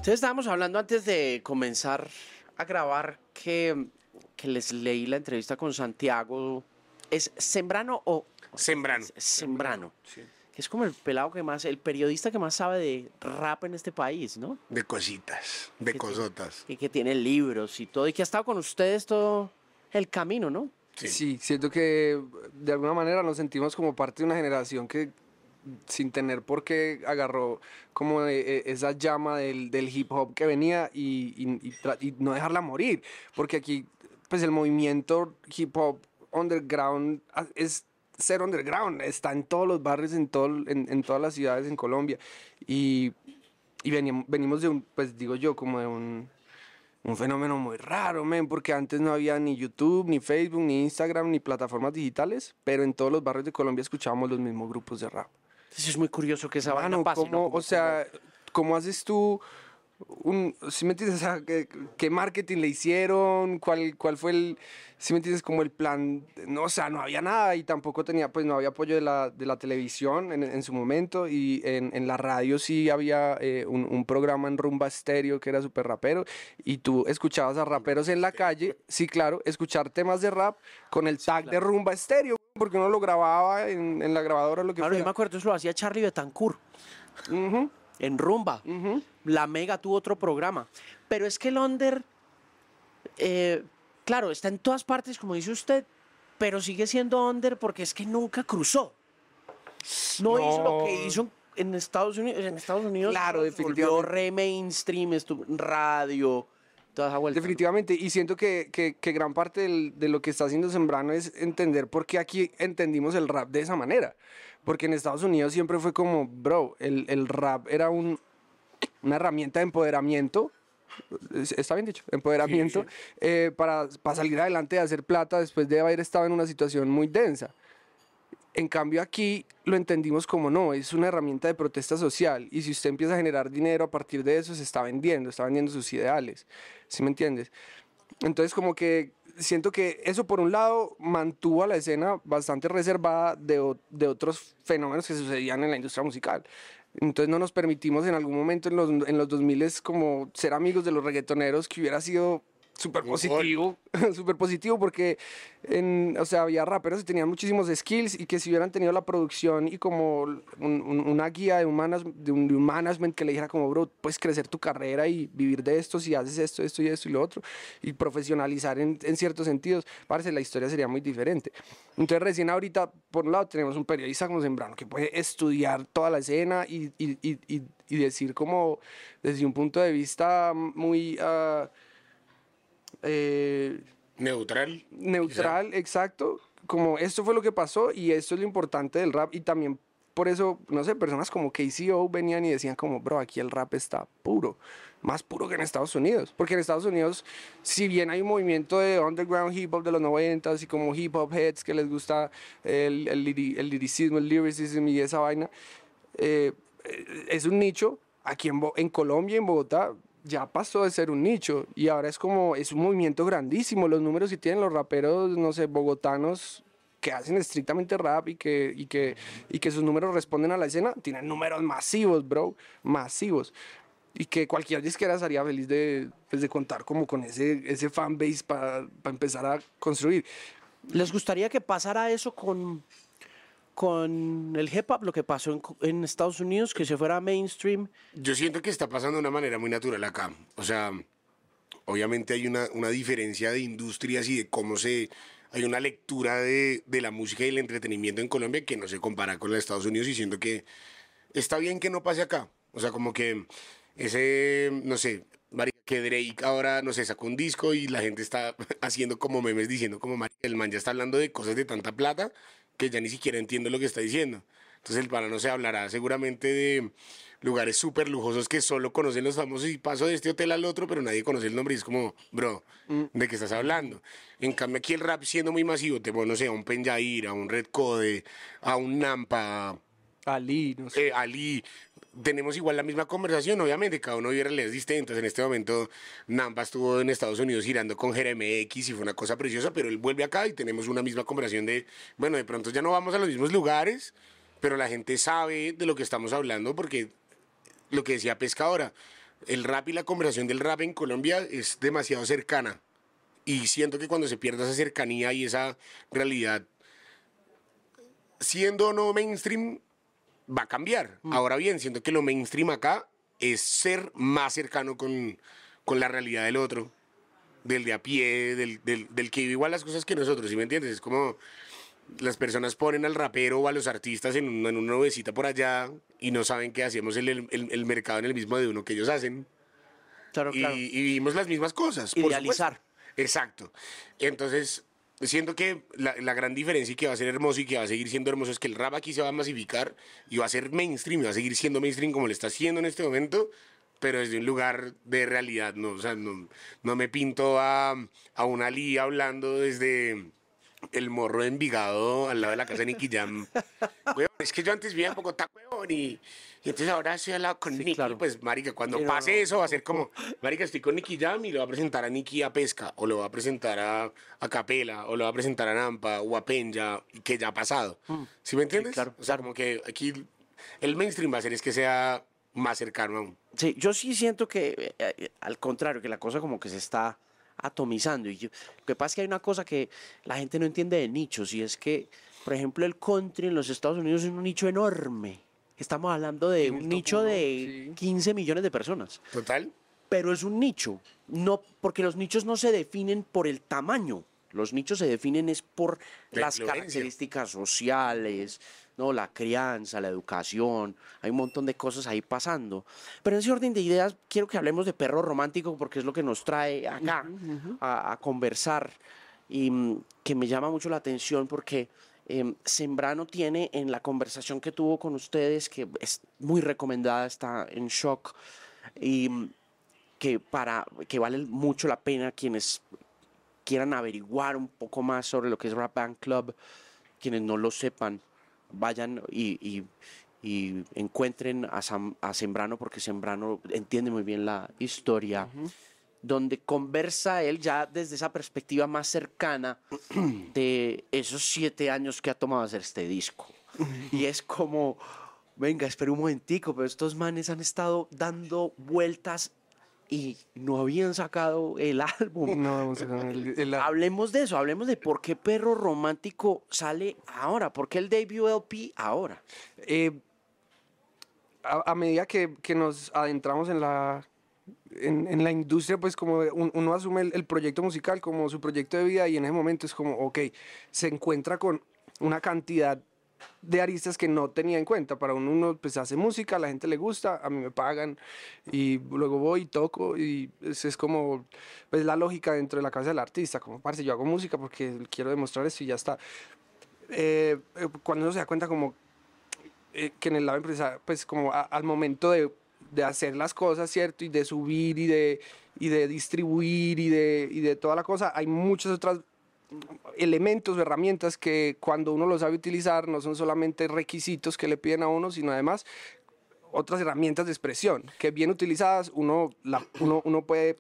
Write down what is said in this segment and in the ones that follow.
Entonces estábamos hablando antes de comenzar a grabar que les leí la entrevista con Santiago. ¿Es Sembrano o...? Sembrano. Sembrano. Sí. Que es como el pelado que más, el periodista que más sabe de rap en este país, ¿no? De cositas, de Que cosotas. que tiene libros y todo, y que ha estado con ustedes todo el camino, ¿no? Sí. Sí, siento que de alguna manera nos sentimos como parte de una generación que sin tener por qué agarró como esa llama del hip hop que venía y no dejarla morir, porque aquí pues el movimiento hip hop underground es ser underground, está en todos los barrios, en todas las ciudades en Colombia y venimos de un, pues digo yo, como de un fenómeno muy raro, men, porque antes no había ni YouTube, ni Facebook, ni Instagram, ni plataformas digitales, pero en todos los barrios de Colombia escuchábamos los mismos grupos de rap. Entonces es muy curioso que esa vaina Mano, pase, ¿no? o sea, ¿cómo haces tú si me entiendes? O sea, ¿qué marketing le hicieron? ¿Cuál fue el, si me entiendes, como el plan? No, o sea, no había nada y tampoco tenía, pues no había apoyo de la televisión en su momento y en la radio sí había un programa en Rumba Estéreo que era súper rapero y tú escuchabas a raperos en la calle, sí, claro, escuchar temas de rap con el tag de Rumba Estéreo, porque uno lo grababa en la grabadora o lo que Claro, yo me fuera. acuerdo, eso lo hacía Charlie Betancourt. En Rumba. La Mega tuvo otro programa. Pero es que el Under, claro, está en todas partes, como dice usted, pero sigue siendo Under porque es que nunca cruzó. No hizo lo que hizo en Estados Unidos. En Estados Unidos Claro, se volvió definitivamente. re mainstream, estuvo en radio, toda esa vuelta. Definitivamente, y siento que gran parte de lo que está haciendo Sembrano es entender por qué aquí entendimos el rap de esa manera. Porque en Estados Unidos siempre fue como, bro, el rap era una herramienta de empoderamiento, está bien dicho, empoderamiento, para salir adelante y hacer plata después de haber estado en una situación muy densa. En cambio aquí lo entendimos como no, es una herramienta de protesta social y si usted empieza a generar dinero a partir de eso se está vendiendo sus ideales, ¿sí me entiendes? Entonces como que siento que eso por un lado mantuvo a la escena bastante reservada de otros fenómenos que sucedían en la industria musical. Entonces no nos permitimos en algún momento en los 2000 como ser amigos de los reggaetoneros, que hubiera sido súper positivo, súper positivo porque o sea, había raperos que tenían muchísimos skills y que si hubieran tenido la producción y como una guía de de un management que le dijera como, bro, puedes crecer tu carrera y vivir de esto si haces esto, esto y esto y lo otro y profesionalizar en ciertos sentidos, parece la historia sería muy diferente. Entonces recién ahorita, por un lado, tenemos un periodista como Sembrano que puede estudiar toda la escena y decir como desde un punto de vista muy... Neutral. exacto, como esto fue lo que pasó y esto es lo importante del rap y también por eso, no sé, personas como KCO venían y decían como, bro, aquí el rap está puro, más puro que en Estados Unidos, porque en Estados Unidos, si bien hay un movimiento de underground hip hop de los 90 y como hip hop heads que les gusta el liricismo, el lyricism y esa vaina, es un nicho, aquí en Colombia, en Bogotá, ya pasó de ser un nicho y ahora es como, es un movimiento grandísimo. Los números que tienen los raperos, no sé, bogotanos que hacen estrictamente rap y que sus números responden a la escena, tienen números masivos, bro, masivos. Y que cualquier disquera estaría feliz pues, de contar como con ese fanbase para empezar a construir. ¿Les gustaría que pasara eso con el hip hop, lo que pasó en Estados Unidos, que se fuera mainstream? Yo siento que está pasando de una manera muy natural acá. O sea, obviamente hay una diferencia de industrias y de cómo se... Hay una lectura de la música y el entretenimiento en Colombia que no se compara con los Estados Unidos y siento que está bien que no pase acá. O sea, como que ese, no sé, marica, que Drake ahora, no sé, sacó un disco y la gente está haciendo como memes diciendo como, marica, el man ya está hablando de cosas de tanta plata que ya ni siquiera entiendo lo que está diciendo. Entonces el pana no se hablará seguramente de lugares súper lujosos que solo conocen los famosos y paso de este hotel al otro, pero nadie conoce el nombre y es como, bro, ¿de qué estás hablando? En cambio aquí el rap siendo muy masivo, te pones, no sé, a un Penjair, a un Red Code, a un Nampa, Ali, no sé. Ali, tenemos igual la misma conversación, obviamente, cada uno vive realidades distintas. En este momento, Nampa estuvo en Estados Unidos girando con X y fue una cosa preciosa, pero él vuelve acá y tenemos una misma conversación de, bueno, de pronto ya no vamos a los mismos lugares, pero la gente sabe de lo que estamos hablando porque lo que decía Pescadora, el rap y la conversación del rap en Colombia es demasiado cercana. Y siento que cuando se pierde esa cercanía y esa realidad, siendo o no mainstream, va a cambiar. Ahora bien, siento que lo mainstream acá es ser más cercano con la realidad del otro, del de a pie, del que vive igual las cosas que nosotros, ¿sí me entiendes? Es como las personas ponen al rapero o a los artistas en una nubecita por allá y no saben que hacemos el mercado en el mismo de uno que ellos hacen. Claro, claro. Y vivimos las mismas cosas. por Idealizar. supuesto. Exacto. Entonces, siento que la gran diferencia y que va a ser hermoso y que va a seguir siendo hermoso es que el rap aquí se va a masificar y va a ser mainstream, y va a seguir siendo mainstream como lo está haciendo en este momento, pero desde un lugar de realidad, ¿no? O sea, no me pinto a una Lee hablando desde el Morro de Envigado al lado de la casa de Nicky Jam. Weón, es que yo antes vivía en Bogotá, weón, y entonces ahora estoy al lado con Sí, Nicky. claro. Pues, marica, cuando Sí, no, pase no. eso va a ser como, marica, estoy con Nicky Jam y le va a presentar a Nicky a Pesca, o lo va a presentar a Capela, o lo va a presentar a Nampa, o a Penja, que ya ha pasado. ¿Sí me entiendes? claro, O sea, claro. como que aquí el mainstream va a ser es que sea más cercano aún. Sí, yo sí siento que, al contrario, que la cosa como que se está atomizando. Lo que pasa es que hay una cosa que la gente no entiende de nichos, y es que, por ejemplo, el country en los Estados Unidos es un nicho enorme. Estamos hablando de En el un top nicho uno, de sí. 15 millones de personas. Total. Pero es un nicho, no, porque los nichos no se definen por el tamaño. Los nichos se definen es por La las influencia. características sociales, ¿no? La crianza, la educación, hay un montón de cosas ahí pasando. Pero en ese orden de ideas, quiero que hablemos de Perro Romántico porque es lo que nos trae acá a conversar, y que me llama mucho la atención porque Sembrano tiene en la conversación que tuvo con ustedes, que es muy recomendada, está en Shock, y que vale mucho la pena quienes quieran averiguar un poco más sobre lo que es Rap Band Club, quienes no lo sepan, vayan y encuentren a Sembrano, porque Sembrano entiende muy bien la historia, donde conversa él ya desde esa perspectiva más cercana de esos 7 años que ha tomado hacer este disco. Y es como, venga, espera un momentico, pero estos manes han estado dando vueltas y no habían sacado el álbum. No, vamos a ganar Hablemos de eso, hablemos de por qué Perro Romántico sale ahora, por qué el debut LP ahora. A medida que nos adentramos en la industria, pues como uno asume el proyecto musical como su proyecto de vida, y en ese momento es como, ok, se encuentra con una cantidad de aristas que no tenía en cuenta. Para uno pues hace música, a la gente le gusta, a mí me pagan y luego voy y toco, y es como pues la lógica dentro de la cabeza del artista, como parce, yo hago música porque quiero demostrar esto y ya está. Cuando uno se da cuenta como que en el lado empresarial, pues como al momento de hacer las cosas, ¿cierto? Y de subir y de distribuir y de toda la cosa, hay muchas otras elementos o herramientas que cuando uno los sabe utilizar no son solamente requisitos que le piden a uno, sino además otras herramientas de expresión que bien utilizadas uno puede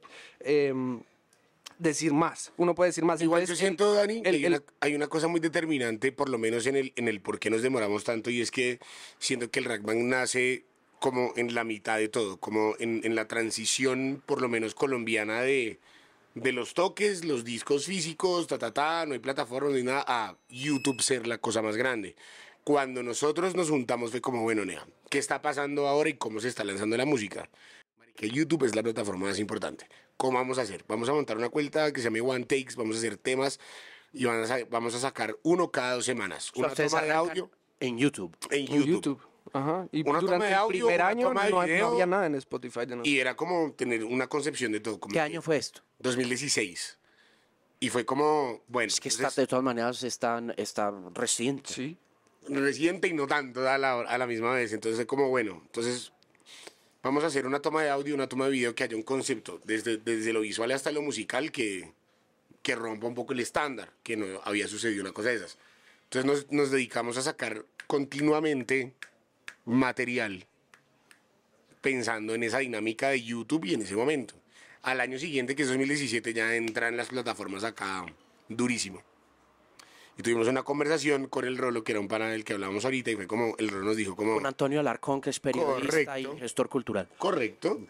decir más. Uno puede decir más. Igual Entonces, yo siento, Dani, que el- hay una cosa muy determinante, por lo menos en el por qué nos demoramos tanto, y es que siento que el Rackman nace como en la mitad de todo, como en la transición, por lo menos colombiana, de los toques, los discos físicos, no hay plataformas ni nada, a YouTube ser la cosa más grande. Cuando nosotros nos juntamos fue como, bueno, Nea, ¿qué está pasando ahora y cómo se está lanzando la música? Que YouTube es la plataforma más importante. ¿Cómo vamos a hacer? Vamos a montar una cuenta que se llame One Takes, vamos a hacer temas y vamos a sacar uno cada 2 semanas. O sea, Una ustedes toma de arrancan audio en YouTube. en en YouTube. YouTube. Ajá. Y Una toma durante de el audio, primer una año toma de no video. había nada en Spotify de nosotros. Y era como tener una concepción de todo. Como ¿Qué que año fue esto? 2016. Y fue como, bueno, Es que entonces, está, de todas maneras está reciente. Sí. reciente y no tanto a la misma vez. Entonces, como bueno, entonces vamos a hacer una toma de audio, una toma de video que haya un concepto, desde lo visual hasta lo musical, que rompa un poco el estándar, que no había sucedido una cosa de esas. Entonces nos dedicamos a sacar continuamente material pensando en esa dinámica de YouTube y en ese momento. Al año siguiente, que es 2017, ya entra en las plataformas acá durísimo. Y tuvimos una conversación con el Rolo, que era un pana del que hablábamos ahorita, y fue como, el Rolo nos dijo como... Con Antonio Alarcón, que es periodista Correcto. y gestor cultural. Correcto.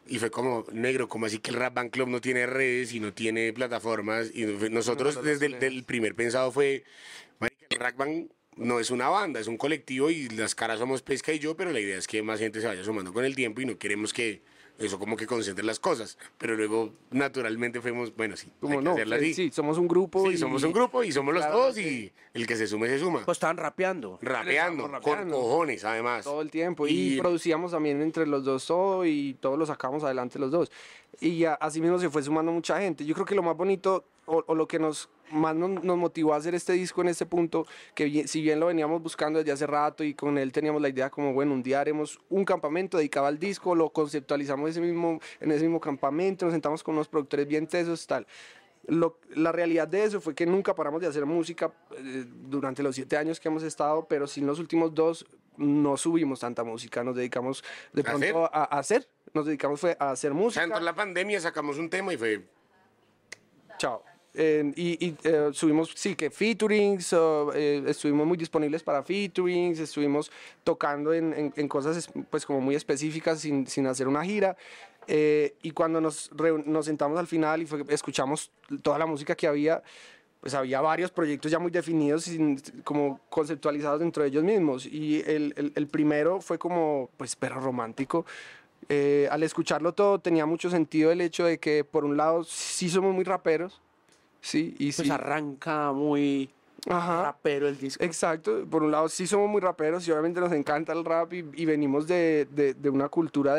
Y fue como, negro, como así que el Rap Band Club no tiene redes y no tiene plataformas. Y nosotros desde el primer pensado fue, marica, el Rap Band no es una banda, es un colectivo y las caras somos Pesca y yo, pero la idea es que más gente se vaya sumando con el tiempo y no queremos que eso como que concentre las cosas. Pero luego, naturalmente, fuimos, bueno, sí, Como hay que no, hacerla así. sí, somos un grupo. Sí, somos un grupo y somos los dos y el que se sume se suma. Pues estaban rapeando. Rapeando, Estábamos con rapeando. cojones, además. Todo el tiempo. Y producíamos también entre los dos todo y todos lo sacamos adelante los dos. Y así mismo se fue sumando mucha gente. Yo creo que lo más bonito o lo que más nos motivó a hacer este disco en este punto, que si bien lo veníamos buscando desde hace rato y con él teníamos la idea como, bueno, un día haremos un campamento dedicado al disco, lo conceptualizamos en ese mismo campamento, nos sentamos con unos productores bien tesos, tal. La realidad de eso fue que nunca paramos de hacer música durante los 7 años que hemos estado, pero sin los últimos 2 no subimos tanta música, nos dedicamos de pronto a hacer, nos dedicamos fue a hacer O música. sea, entró la pandemia, sacamos un tema y fue... Chao. Subimos, sí, que featurings, estuvimos muy disponibles para featurings, estuvimos tocando en cosas pues como muy específicas sin hacer una gira. Y cuando nos sentamos al final y escuchamos toda la música que había, pues había varios proyectos ya muy definidos, como conceptualizados dentro de ellos mismos. Y el primero fue como, pues, Perro Romántico. Al escucharlo todo tenía mucho sentido el hecho de que por un lado sí somos muy raperos, sí, y Pues sí, arranca muy ajá, rapero el disco. exacto, por un lado sí somos muy raperos y obviamente nos encanta el rap y venimos de una cultura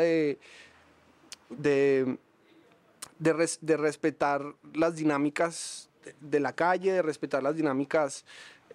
de, de respetar las dinámicas de la calle, de respetar las dinámicas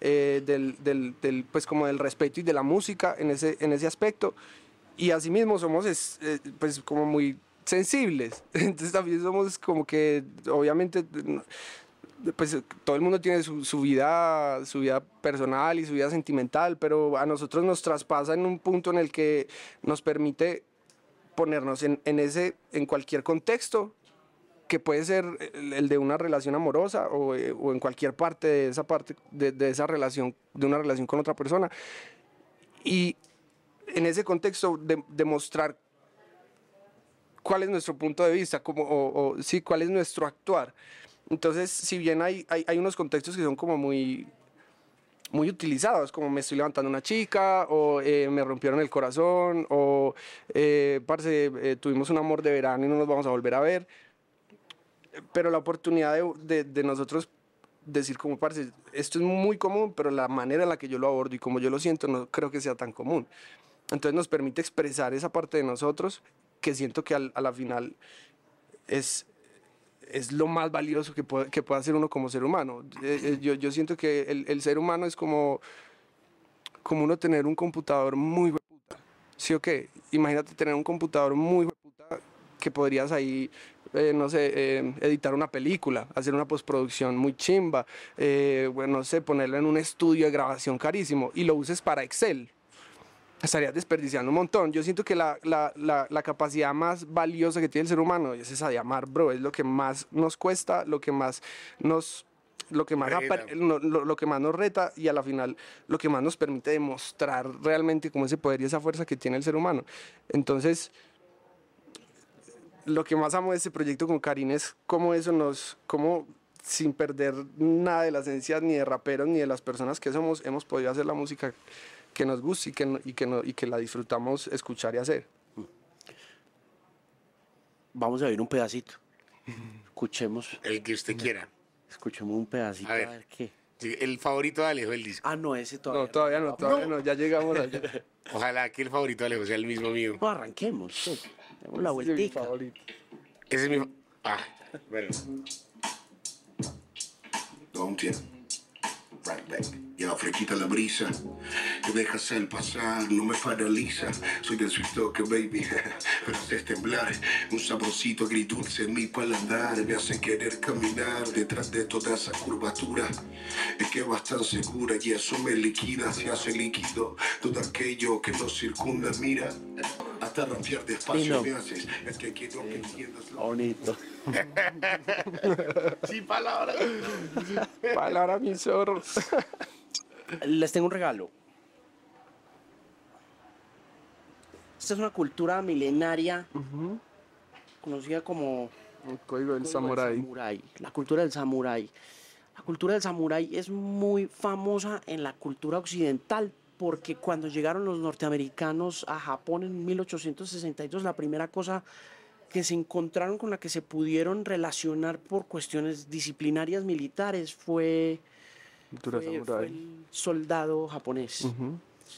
pues como del respeto y de la música en ese aspecto. Y asimismo somos pues como muy sensibles. Entonces también somos como que obviamente pues todo el mundo tiene su vida personal y su vida sentimental, pero a nosotros nos traspasa en un punto en el que nos permite ponernos en cualquier contexto, que puede ser el de una relación amorosa o en cualquier parte de esa relación, de una relación con otra persona. Y en ese contexto demostrar cuál es nuestro punto de vista, sí, cuál es nuestro actuar. Entonces, si bien hay unos contextos que son como muy utilizados, como me estoy levantando una chica, o me rompieron el corazón, o parce, tuvimos un amor de verano y no nos vamos a volver a ver. Pero la oportunidad de nosotros decir como, parce, esto es muy común, pero la manera en la que yo lo abordo y como yo lo siento no creo que sea tan común. Entonces nos permite expresar esa parte de nosotros que siento que a la final es lo más valioso que puede hacer uno como ser humano. Yo siento que el ser humano es como uno tener un computador muy hueputa. ¿Sí o qué? Imagínate tener un computador muy hueputa que podrías ahí, no sé, editar una película, hacer una postproducción muy chimba, bueno, no sé, ponerla en un estudio de grabación carísimo y lo uses para Excel. Estarías desperdiciando un montón. Yo siento que la capacidad más valiosa que tiene el ser humano es esa de amar, bro. Es lo que más nos cuesta, lo que más nos reta y a la final lo que más nos permite demostrar realmente como ese poder y esa fuerza que tiene el ser humano. Entonces, lo que más amo de este proyecto con Karin es cómo cómo sin perder nada de la esencia ni de raperos ni de las personas que somos, hemos podido hacer la música que nos gusta y que la disfrutamos escuchar y hacer. Vamos a ver un pedacito. Escuchemos. El que usted quiera. Escuchemos un pedacito A ver. qué. Sí, el favorito de Alejo del disco. Ah, no, ese todavía. No, todavía no, ya llegamos allá. Ojalá que el favorito de Alejo sea el mismo mío. No, arranquemos. Sí. Demos la Ese es mi vueltica. favorito. Ese es mi... bueno. Don't you? Right back. Ya fresquita la brisa que dejas el pasar, no me paraliza. Soy del sweet talker, baby, pero haces temblar. Un saborcito agridulce en mi paladar me hace querer caminar detrás de toda esa curvatura. Es que vas tan segura y eso me liquida, se hace líquido todo aquello que nos circunda. Mira, hasta rapear despacio me haces. Es que quiero que entiendas lo Bonito. Sí, palabras. Palabra mi zorro. Les tengo un regalo. Esta es una cultura milenaria conocida como El código del código samurái. samurái, la cultura del samurái. La cultura del samurái es muy famosa en la cultura occidental porque cuando llegaron los norteamericanos a Japón en 1862, la primera cosa que se encontraron con la que se pudieron relacionar por cuestiones disciplinarias militares fue, Cultura fue samurái. el soldado japonés. Ujú.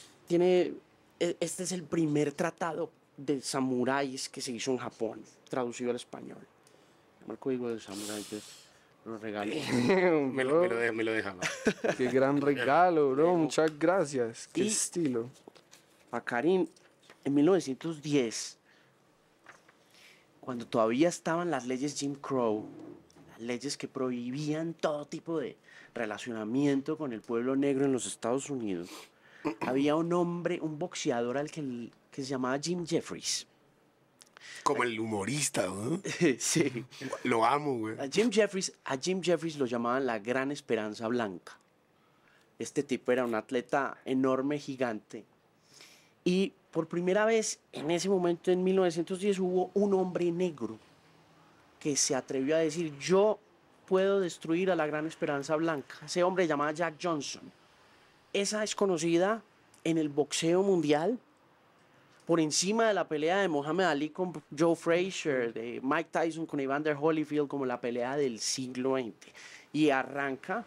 Este es el primer tratado de samuráis que se hizo en Japón, traducido al español. El código del samurái, que lo regalé. Me lo dejaba. Qué gran regalo, bro. Muchas gracias. Qué Y- estilo. A Karim, en 1910, cuando todavía estaban las leyes Jim Crow, las leyes que prohibían todo tipo de relacionamiento con el pueblo negro en los Estados Unidos, había un hombre, un boxeador que se llamaba Jim Jeffries. Como el humorista, ¿no? Sí. Lo amo, güey. A Jim Jeffries lo llamaban la Gran Esperanza Blanca. Este tipo era un atleta enorme, gigante. Y por primera vez en ese momento, en 1910, hubo un hombre negro que se atrevió a decir: yo puedo destruir a la Gran Esperanza Blanca. Ese hombre se llamaba Jack Johnson. Esa es conocida en el boxeo mundial por encima de la pelea de Muhammad Ali con Joe Frazier, de Mike Tyson con Evander Holyfield, como la pelea del siglo XX. Y arranca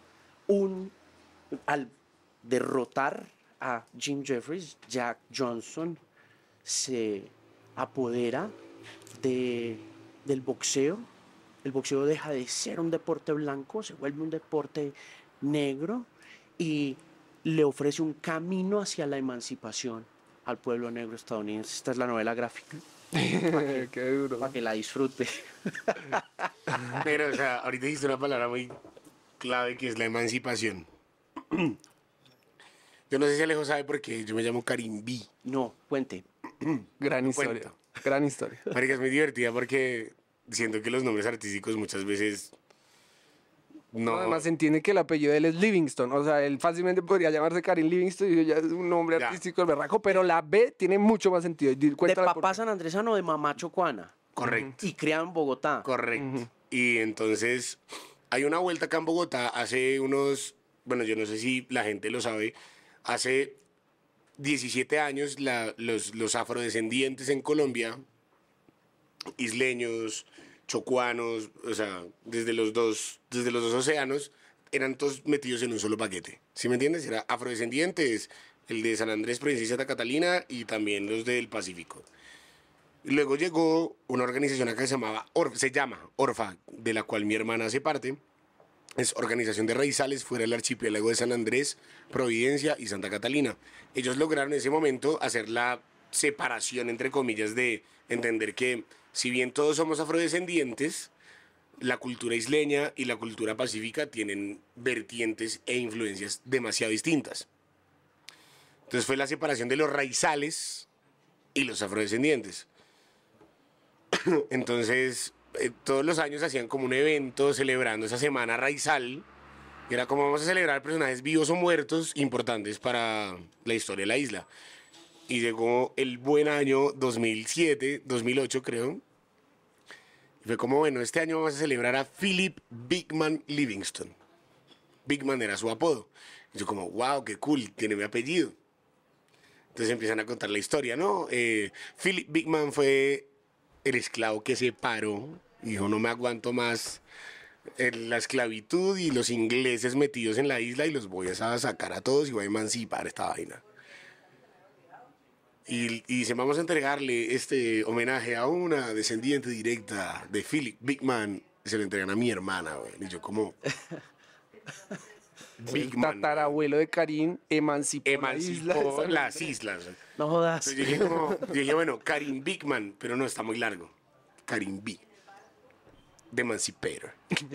al derrotar a Jim Jeffries, Jack Johnson se apodera del boxeo. El boxeo deja de ser un deporte blanco, se vuelve un deporte negro y le ofrece un camino hacia la emancipación al pueblo negro estadounidense. Esta es la novela gráfica, Qué duro. para que la disfrute. Pero, o sea, ahorita dijiste una palabra muy clave que es la emancipación. Yo no sé si Alejo sabe por qué yo me llamo Karim B. No, cuente. Gran No historia. cuento. Gran historia. Marica, es muy divertida porque siento que los nombres artísticos muchas veces no... Además se entiende que el apellido de él es Livingston. O sea, él fácilmente podría llamarse Karim Livingston y ya es un nombre Ya. artístico del berraco, pero la B tiene mucho más sentido. De Cuéntala por papá qué. sanandresano, de mamá chocuana. Correcto, Y criado en Bogotá. correcto. Y entonces hay una vuelta acá en Bogotá hace unos... Bueno, yo no sé si la gente lo sabe. Hace 17 años los afrodescendientes en Colombia, isleños, chocuanos, o sea, desde los dos océanos, eran todos metidos en un solo paquete. ¿Sí me entiendes? Era afrodescendientes, el de San Andrés, Provincia de Santa Catalina y también los del Pacífico. Y luego llegó una organización acá que se llama Orfa, de la cual mi hermana hace parte. Es Organización de Raizales fuera del archipiélago de San Andrés, Providencia y Santa Catalina. Ellos lograron en ese momento hacer la separación, entre comillas, de entender que si bien todos somos afrodescendientes, la cultura isleña y la cultura pacífica tienen vertientes e influencias demasiado distintas. Entonces fue la separación de los raizales y los afrodescendientes. Entonces, todos los años hacían como un evento celebrando esa semana raizal. Y era como vamos a celebrar personajes vivos o muertos importantes para la historia de la isla. Y llegó el buen año 2007, 2008 creo. Y fue como, bueno, este año vamos a celebrar a Philip Bigman Livingston. Bigman era su apodo. Y yo como, wow, qué cool, tiene mi apellido. Entonces empiezan a contar la historia, ¿no? Philip Bigman fue el esclavo que se paró y dijo, no me aguanto más la esclavitud y los ingleses metidos en la isla y los voy a sacar a todos y voy a emancipar esta vaina. Y dice, vamos a entregarle este homenaje a una descendiente directa de Philip Bigman. Y se lo entregan a mi hermana, güey. Y yo como... El tatarabuelo de Karim emancipó, emancipó las islas. No jodas. Entonces yo dije, bueno, Karim Bigman, pero no, está muy largo. Karim B. The Emancipator.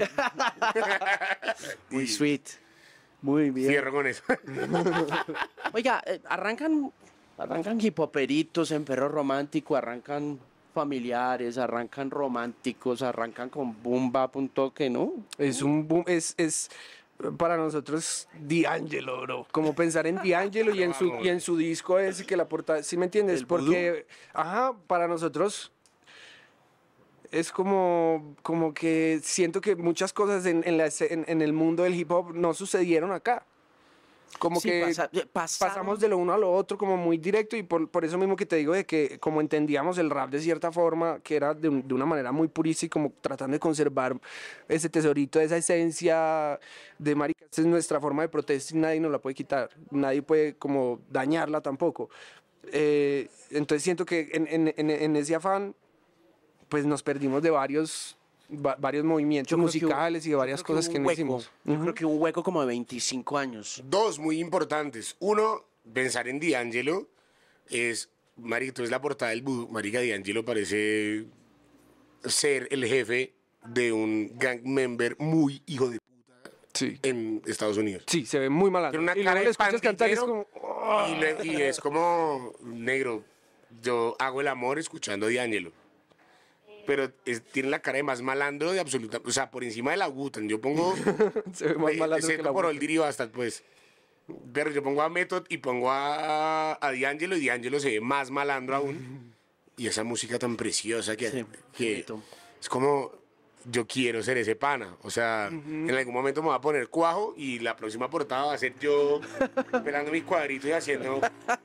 Muy Y sweet. Muy bien. cierro con eso. Oiga, arrancan hipoperitos en Perro Romántico, arrancan familiares, arrancan románticos, arrancan con boom bap, un toque, ¿no? Es un boom, es para nosotros D'Angelo, bro. Como pensar en D'Angelo y en su disco ese que la portada, ¿sí me entiendes? ¿El Porque, ajá, para nosotros es como que siento que muchas cosas en el mundo del hip hop no sucedieron acá. Como Sí, que pasaron. pasamos de lo uno a lo otro como muy directo y por eso mismo que te digo de que como entendíamos el rap de cierta forma, que era de una manera muy purista y como tratando de conservar ese tesorito, esa esencia de marica, esta es nuestra forma de protesta y nadie nos la puede quitar, nadie puede como dañarla tampoco. Entonces siento que en ese afán pues nos perdimos de varios movimientos Yo creo que musicales y de varias cosas que no hicimos. Yo creo que un hueco como de 25 años. Dos muy importantes. Uno, pensar en D'Angelo es, marica, tú ves la portada del Voodoo, marica, D'Angelo parece ser el jefe de un gang member muy hijo de puta Sí. en Estados Unidos. Sí, se ve muy mal. Tiene una Y cara luego de le escuchas cantar y es pandillero, como... y es como, negro, yo hago el amor escuchando a D'Angelo. Pero tiene la cara de más malandro de absoluta, o sea, por encima de la Wu-Tang. Yo pongo, Se ve más malandro que la por Wu-Tang. el Diri Bastard, pues. Pero yo pongo a Method y pongo a D'Angelo y D'Angelo se ve más malandro aún. Y esa música tan preciosa Sí, que bonito. es como, yo quiero ser ese pana. O sea, en algún momento me voy a poner cuajo y la próxima portada va a ser yo esperando mis cuadritos y haciendo...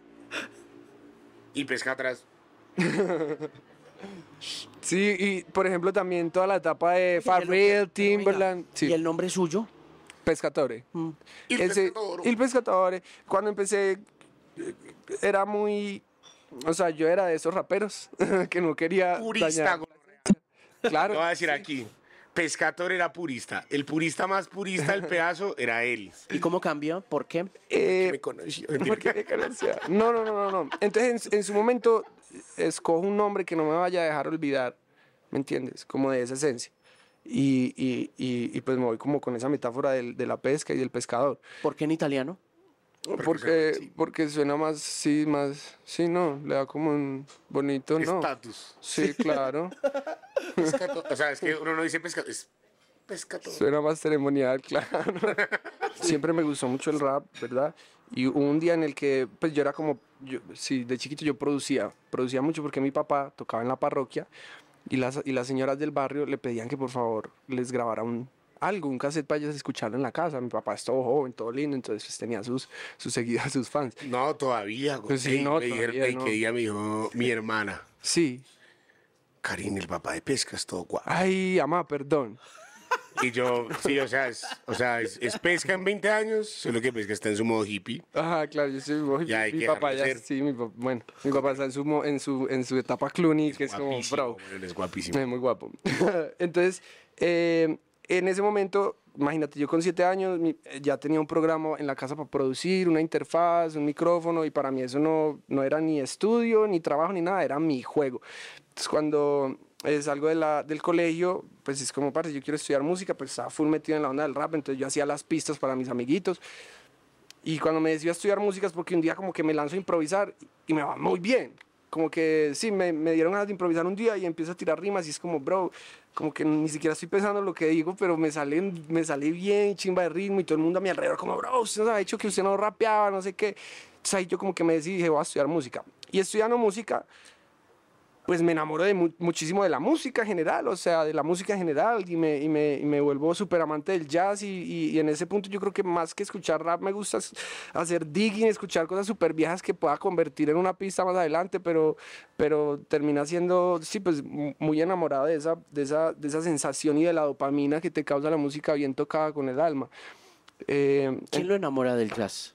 Y pesca atrás. Sí, y por ejemplo también toda la etapa de Pharrell, Timberland, ¿Y sí, el nombre suyo? Pescatore. Il Pescatore. El Pescatore. Cuando empecé era muy, o sea, yo era de esos raperos que no quería Purista, dañar. Claro. Lo voy a decir aquí. Pescatore era purista. El purista más purista del pedazo era él. ¿Y cómo cambió? ¿Por qué? Que me conoció. Porque me conocía. No. Entonces, en su momento, escojo un nombre que no me vaya a dejar olvidar, ¿me entiendes? Como de esa esencia. Y pues me voy como con esa metáfora de la pesca y del pescador. ¿Por qué en italiano? Porque suena más, sí, no, le da como un bonito, ¿no? Estatus. Sí, claro. O sea, es que uno no dice pescador, es pescador. Suena más ceremonial, claro. Siempre me gustó mucho el rap, ¿verdad? Y hubo un día en el que, pues yo era como, sí, de chiquito yo producía mucho porque mi papá tocaba en la parroquia y las señoras del barrio le pedían que por favor les grabara un cassette para ellos escucharlo en la casa. Mi papá es todo joven, todo lindo, entonces pues, tenía sus seguidores, sus fans. No, todavía, güey. Pues sí, no, me dijeron, todavía "Ey, no". que día me dijo mi hermana, Sí. Karim, el papá de pesca es todo guapo. Ay, mamá, perdón. Y yo, sí, o sea, es pesca en 20 años, solo que pesca está en su modo hippie. Ajá, claro, yo soy Ya hay mi que papá dejarlo ya, ser. sí, bueno, mi papá está en su etapa Clooney, que es como, Guapísimo, bro, güey, él es guapísimo. es muy guapo. Entonces, en ese momento, imagínate, yo con 7 años ya tenía un programa en la casa para producir, una interfaz, un micrófono, y para mí eso no era ni estudio, ni trabajo, ni nada, era mi juego. Entonces, cuando salgo del colegio, pues es como, parce, yo quiero estudiar música, pues estaba full metido en la onda del rap, entonces yo hacía las pistas para mis amiguitos. Y cuando me decidí a estudiar música es porque un día como que me lanzo a improvisar y me va muy bien. Como que sí, me dieron ganas de improvisar un día y empiezo a tirar rimas y es como, bro, como que ni siquiera estoy pensando en lo que digo, pero me sale bien, chimba de ritmo y todo el mundo a mi alrededor como, bro, usted nos ha dicho que usted no rapeaba, no sé qué. Entonces ahí yo como que me decidí y dije, voy a estudiar música. Y estudiando música, pues me enamoro de muchísimo de la música en general, o sea, de la música en general, y me vuelvo súper amante del jazz, y en ese punto yo creo que más que escuchar rap me gusta hacer digging, escuchar cosas súper viejas que pueda convertir en una pista más adelante, pero termina siendo, sí, pues muy enamorado de esa sensación y de la dopamina que te causa la música bien tocada con el alma. ¿Quién lo enamora del jazz?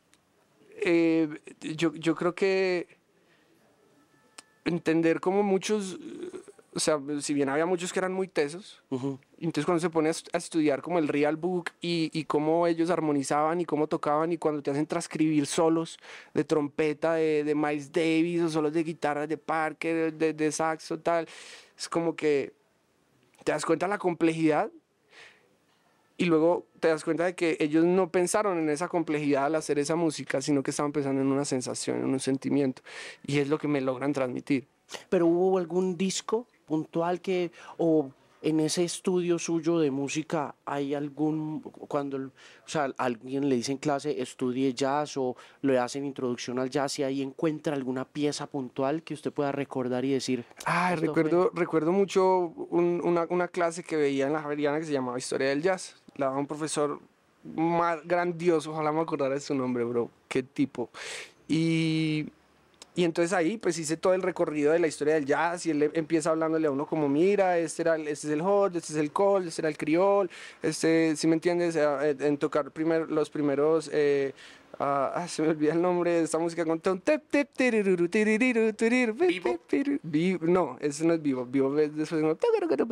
Yo creo que entender como muchos, o sea, si bien había muchos que eran muy tesos, entonces cuando se pone a estudiar como el real book y cómo ellos armonizaban y cómo tocaban y cuando te hacen transcribir solos de trompeta de Miles Davis o solos de guitarra de Parker, de saxo, tal, es como que te das cuenta de la complejidad. Y luego te das cuenta de que ellos no pensaron en esa complejidad al hacer esa música, sino que estaban pensando en una sensación, en un sentimiento. Y es lo que me logran transmitir. ¿Pero hubo algún disco puntual o en ese estudio suyo de música hay algún, o sea, alguien le dice en clase estudie jazz o le hacen introducción al jazz y ahí encuentra alguna pieza puntual que usted pueda recordar y decir, Ah, esto fue... recuerdo mucho una clase que veía en la Javeriana que se llamaba Historia del Jazz. La daba un profesor grandioso, ojalá me acordara de su nombre, bro. Qué tipo. Y, y entonces ahí pues hice todo el recorrido de la historia del jazz y él empieza hablándole a uno como, mira, este es el hot, este es el cold, este era el criol, este, si me entiendes, en tocar los primeros... se me olvida el nombre de esta música con ton, tep, tep, tiriruru, tiriruru, tirir, ¿Vivo? no, ese no es vivo. Vivo es después no.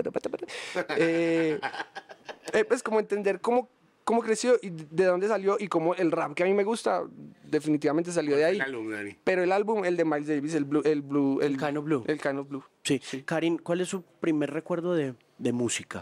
Pues como entender cómo creció y de dónde salió y cómo el rap que a mí me gusta definitivamente salió de ahí. El álbum, Dani. Pero el álbum, el de Miles Davis, el Kind of Blue. El Kind of Blue. Sí. Karin, ¿cuál es su primer recuerdo de música?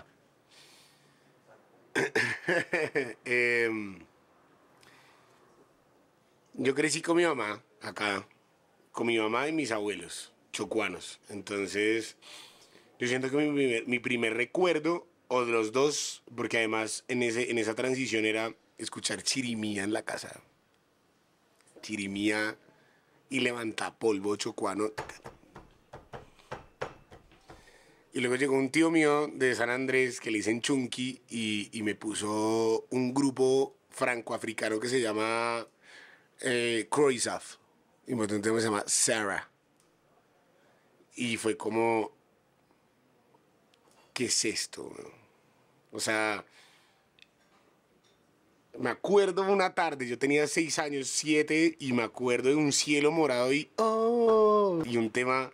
Yo crecí con mi mamá acá, con mi mamá y mis abuelos chocuanos. Entonces, yo siento que mi primer recuerdo, o de los dos, porque además en esa transición era escuchar chirimía en la casa. Chirimía y levantapolvo chocuano. Y luego llegó un tío mío de San Andrés que le dicen Chunky y me puso un grupo franco-africano que se llama Croisaf. Y un tema se llama Sarah. Y fue como, ¿qué es esto? O sea, me acuerdo una tarde, yo tenía 6 años, 7, y me acuerdo de un cielo morado y oh, y un tema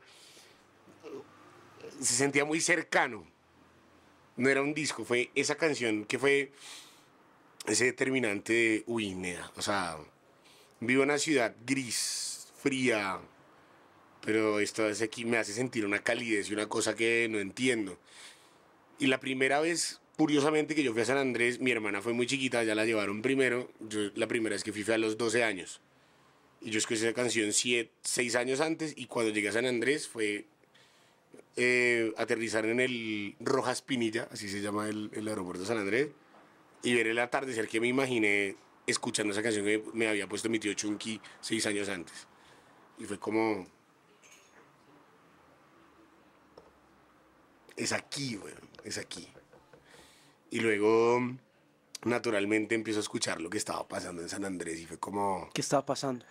se sentía muy cercano. No era un disco, fue esa canción que fue ese determinante de, uy, nea, o sea, vivo en una ciudad gris, fría, pero esto hace aquí me hace sentir una calidez y una cosa que no entiendo. Y la primera vez, curiosamente, que yo fui a San Andrés, mi hermana fue muy chiquita, ya la llevaron primero. Yo la primera vez que fui a los 12 años. Y yo escuché esa canción 6 años antes, y cuando llegué a San Andrés fue aterrizar en el Rojas Pinilla, así se llama el aeropuerto de San Andrés, y ver el atardecer que me imaginé escuchando esa canción que me había puesto mi tío Chunky 6 años antes. Y fue como... es aquí, güey, es aquí. Y luego, naturalmente, empiezo a escuchar lo que estaba pasando en San Andrés y fue como... ¿Qué estaba pasando?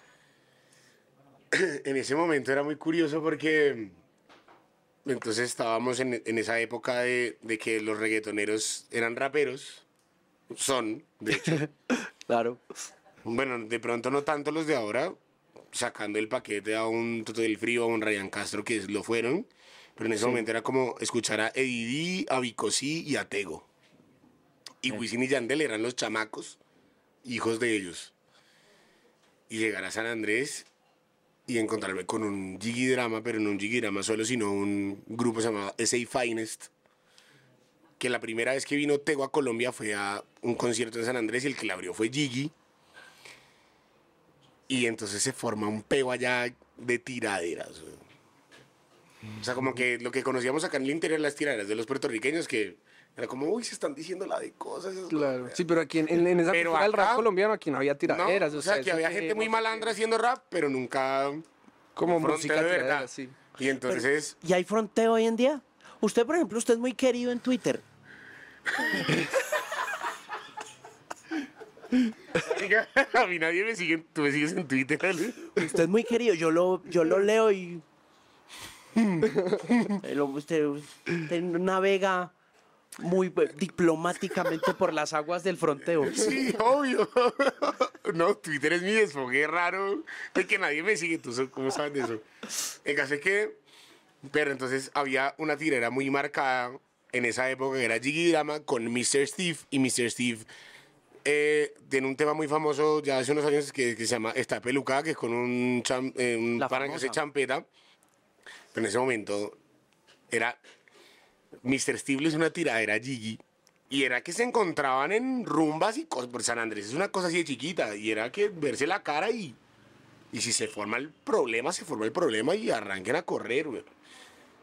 En ese momento era muy curioso porque... entonces estábamos en esa época de que los reggaetoneros eran raperos. Son, de hecho. Claro. Bueno, de pronto no tanto los de ahora, sacando el paquete a un Toto del Frío, a un Ryan Castro, que lo fueron. Pero en ese momento era como escuchar a Eddie D, a Vicosí y a Tego. Y Wisin y Yandel eran los chamacos, hijos de ellos. Y llegar a San Andrés y encontrarme con un Jiggy Drama, pero no un Jiggy Drama solo, sino un grupo llamado S.A. Finest, que la primera vez que vino Tego a Colombia fue a un concierto en San Andrés y el que la abrió fue Jiggy. Y entonces se forma un peo allá de tiraderas. O sea, como que lo que conocíamos acá en el interior, las tiraderas de los puertorriqueños, que era como, uy, se están diciendo la de cosas. Claro. Sí, pero aquí en esa Pero cultura del rap acá, colombiano, aquí no había tiraderas. No, o sea, que eso había gente muy malandra haciendo rap, pero nunca como fronteo música de tiradera, verdad. sí. Y entonces, ¿Y hay fronteo hoy en día? Usted, por ejemplo, usted es muy querido en Twitter. oiga, a mí nadie me sigue, tú me sigues en Twitter, ¿vale? Usted es muy querido. Yo lo leo y... usted navega muy diplomáticamente por las aguas del fronteo. Sí, obvio. No, Twitter es mi desfogue raro de que nadie me sigue. ¿Tú cómo sabes de eso? El caso es que, pero entonces había una tirera muy marcada en esa época que era Jiggy Drama con Mr. Steve. Y Mr. Steve tiene un tema muy famoso ya hace unos años que se llama Está Pelucada, que es con un La pana que famosa. se champeta. Pero en ese momento era Mr. Steve es una tiradera Jiggy. Y era que se encontraban en rumbas y cosas. Por San Andrés es una cosa así de chiquita. Y era que verse la cara y si se forma el problema, se forma el problema y arranquen a correr, güey.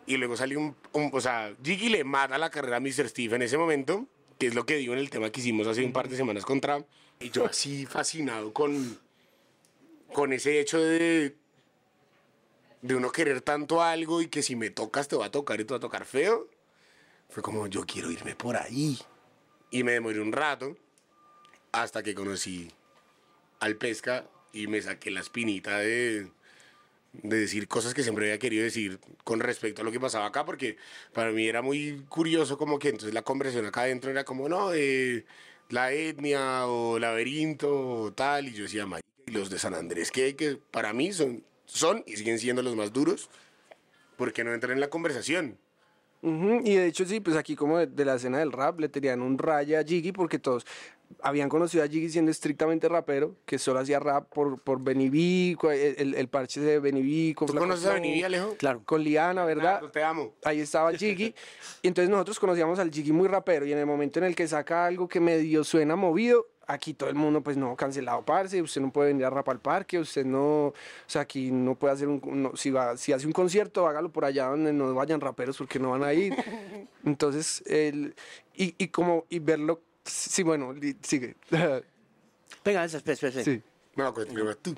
Y luego sale o sea, Jiggy le mata la carrera a Mr. Steve en ese momento, que es lo que digo en el tema que hicimos hace un par de semanas con Trump. Y yo así fascinado con ese hecho de uno querer tanto algo y que si me tocas te va a tocar y te va a tocar feo. Fue como, yo quiero irme por ahí. Y me demoré un rato hasta que conocí al Pesca y me saqué la espinita de decir cosas que siempre había querido decir con respecto a lo que pasaba acá, porque para mí era muy curioso como que entonces la conversación acá adentro era como, no, la etnia o laberinto o tal, y yo decía, marica, y los de San Andrés, que para mí son y siguen siendo los más duros, porque no entran en la conversación. Ujú. Y de hecho sí, pues aquí como de la escena del rap le tenían un raya a Jiggy porque todos habían conocido a Jiggy siendo estrictamente rapero, que solo hacía rap por Benny B, el parche de Benny B. ¿Tú conoces a Benny B, Alejo? Claro. Con Liana, ¿verdad? Claro, te amo. Ahí estaba Jiggy. Y entonces nosotros conocíamos al Jiggy muy rapero y en el momento en el que saca algo que medio suena movido, aquí todo el mundo, pues no, cancelado, parce, usted no puede venir a rap al parque, usted no, o sea, aquí no puede hacer si hace un concierto, hágalo por allá donde no vayan raperos porque no van a ir. Entonces, y verlo, sí, bueno, sigue. Venga, espera. Sí. No, acuérdate, primero tú.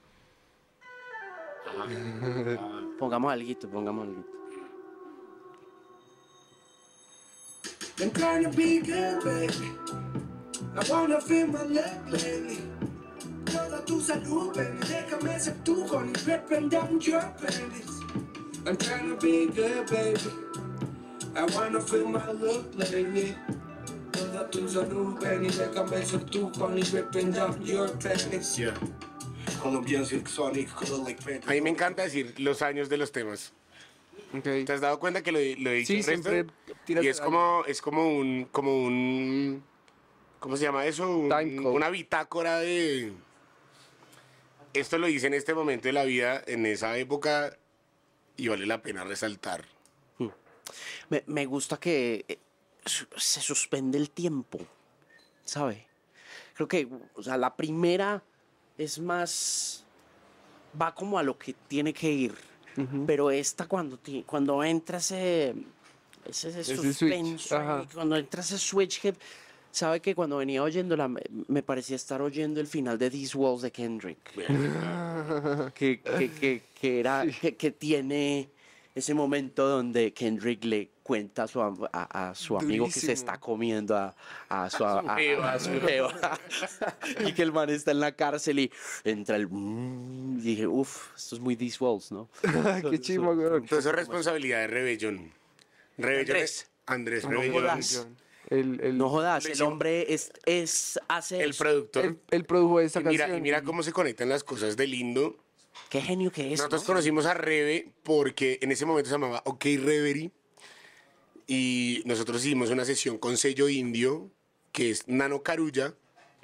Pongamos alguito. I'm trying to be good, baby. I wanna feel my love lately. Toda tu salud, baby. Déjame ser tú con y rip and down your panties. I'm trying to be good, baby. I wanna feel my love lately. Toda tu salud, baby. Déjame ser tú con y rip and down your panties. Yeah. Colombian Silk Sonic, color like panties. A mí me encanta decir los años de los temas. Okay. ¿Te has dado cuenta que lo he dicho Sí, el resto? siempre tiras Y es el como un ¿cómo se llama eso? Time code. Una bitácora de esto lo hice en este momento de la vida, en esa época, y vale la pena resaltar. Me gusta que se suspende el tiempo, ¿sabe? Creo que, o sea, la primera es más, va como a lo que tiene que ir, pero esta cuando entra ese switch, suspenso, ajá. ahí, cuando entra ese switch que, sabe que cuando venía oyéndola me parecía estar oyendo el final de These Walls de Kendrick, que tiene ese momento donde Kendrick le cuenta a su amigo que se Durísimo. está comiendo a su jeva. Y que el man está en la cárcel y entra el... y dije, uff, esto es muy These Walls, ¿no? Qué chimo, güey. Entonces es responsabilidad de Rebellón. Rebellón Andrés. es Andrés No Rebellón. jodas. El, No jodas, Lo el hicimos. hombre hace El eso. productor. él produjo esta Y canción. mira cómo se conectan las cosas de lindo. Qué genio que es, Nosotros ¿no? conocimos a Rebe porque en ese momento se llamaba OK Reverie y nosotros hicimos una sesión con sello indio que es Nano Carulla,